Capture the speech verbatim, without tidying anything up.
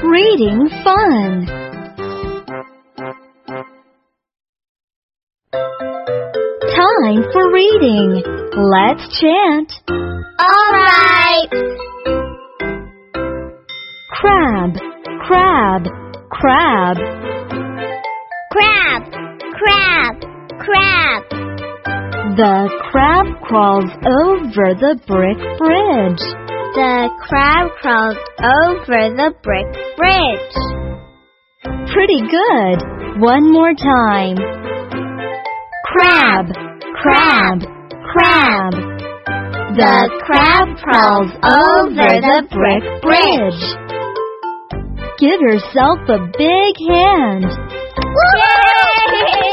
Reading fun. Time for reading. Let's chant. All right. Crab, crab, crab. Crab, crab, crab. The crab crawls over the brick bridge. The crab crawls over the brick bridge. Pretty good. One more time. Crab, crab, crab. The crab crawls over the brick bridge. Give yourself a big hand. Yay!